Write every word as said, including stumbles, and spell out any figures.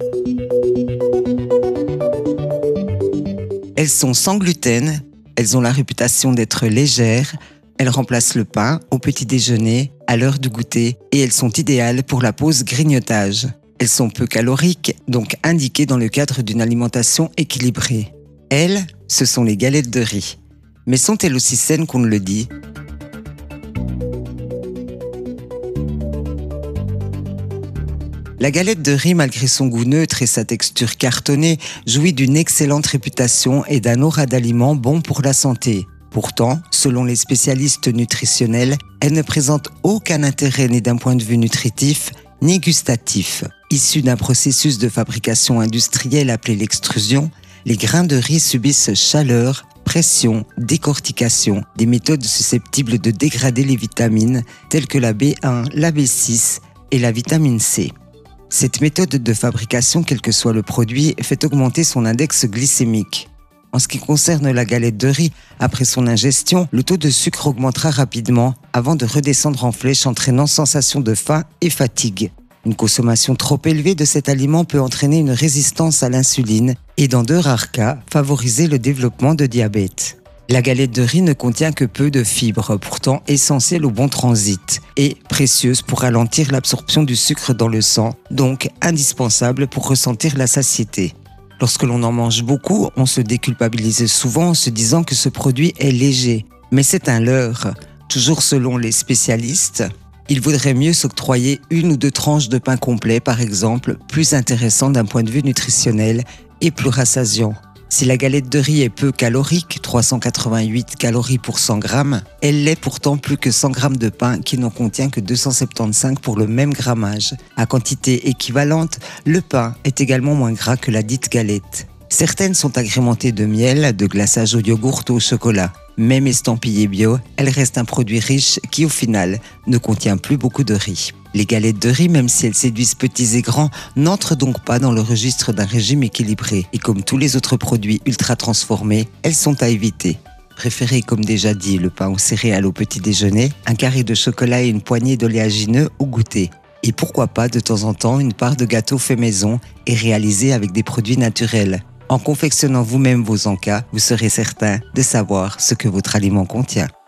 Elles sont sans gluten, elles ont la réputation d'être légères, elles remplacent le pain au petit déjeuner, à l'heure du goûter et elles sont idéales pour la pause grignotage. Elles sont peu caloriques, donc indiquées dans le cadre d'une alimentation équilibrée. Elles, ce sont les galettes de riz. Mais sont-elles aussi saines qu'on ne le dit ? La galette de riz, malgré son goût neutre et sa texture cartonnée, jouit d'une excellente réputation et d'un aura d'aliments bon pour la santé. Pourtant, selon les spécialistes nutritionnels, elle ne présente aucun intérêt ni d'un point de vue nutritif, ni gustatif. Issus d'un processus de fabrication industrielle appelé l'extrusion, les grains de riz subissent chaleur, pression, décortication, des méthodes susceptibles de dégrader les vitamines telles que la B un, la B six et la vitamine C. Cette méthode de fabrication, quel que soit le produit, fait augmenter son index glycémique. En ce qui concerne la galette de riz, après son ingestion, le taux de sucre augmentera rapidement avant de redescendre en flèche, entraînant sensation de faim et fatigue. Une consommation trop élevée de cet aliment peut entraîner une résistance à l'insuline et, dans de rares cas, favoriser le développement de diabète. La galette de riz ne contient que peu de fibres, pourtant essentielles au bon transit, et précieuses pour ralentir l'absorption du sucre dans le sang, donc indispensables pour ressentir la satiété. Lorsque l'on en mange beaucoup, on se déculpabilise souvent en se disant que ce produit est léger. Mais c'est un leurre. Toujours selon les spécialistes, il vaudrait mieux s'octroyer une ou deux tranches de pain complet, par exemple, plus intéressant d'un point de vue nutritionnel et plus rassasiant. Si la galette de riz est peu calorique, trois cent quatre-vingt-huit calories pour cent grammes, elle l'est pourtant plus que cent grammes de pain qui n'en contient que deux cent soixante-quinze pour le même grammage. À quantité équivalente, le pain est également moins gras que la dite galette. Certaines sont agrémentées de miel, de glaçage au yogourt ou au chocolat. Même estampillée bio, elle reste un produit riche qui, au final, ne contient plus beaucoup de riz. Les galettes de riz, même si elles séduisent petits et grands, n'entrent donc pas dans le registre d'un régime équilibré. Et comme tous les autres produits ultra transformés, elles sont à éviter. Préférez, comme déjà dit, le pain aux céréales au petit déjeuner, un carré de chocolat et une poignée d'oléagineux au goûter. Et pourquoi pas, de temps en temps, une part de gâteau fait maison et réalisé avec des produits naturels. En confectionnant vous-même vos encas, vous serez certain de savoir ce que votre aliment contient.